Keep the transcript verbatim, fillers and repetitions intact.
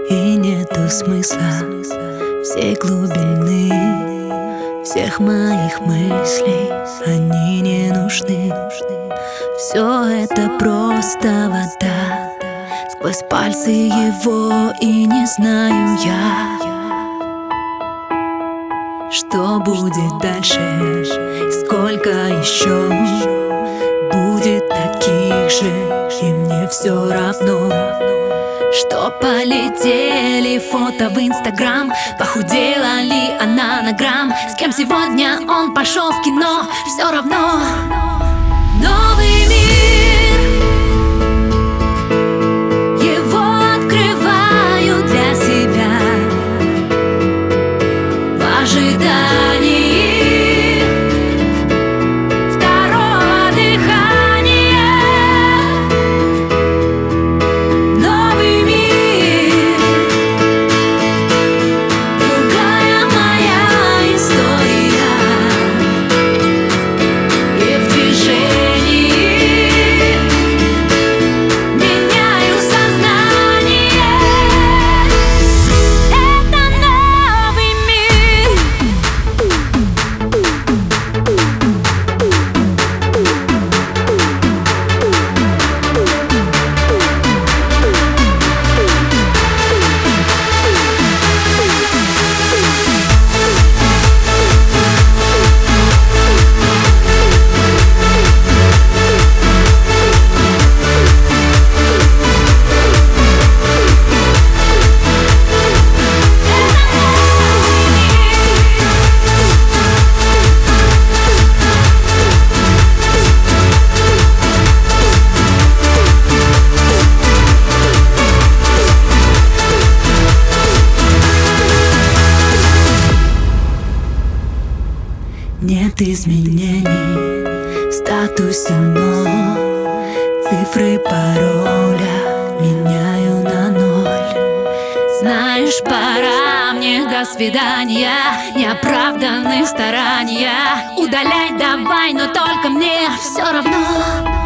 И нету смысла всей глубины всех моих мыслей, они не нужны. Все это просто вода сквозь пальцы его, и не знаю я, что будет дальше, сколько еще будет таких же, и мне все равно, что полетели фото в Инстаграм. Похудела ли она на грамм? С кем сегодня он пошел в кино? Все равно. Новый мир, его открываю для себя в ожидании второго дыхания. Новый мир, другая моя история, и в движении меняю сознание. Это новый мир. Нет изменений в статусе, но цифры пароля меняю на ноль. Знаешь, пора мне, до свидания, неоправданных старания. Удаляй давай, но только мне все равно.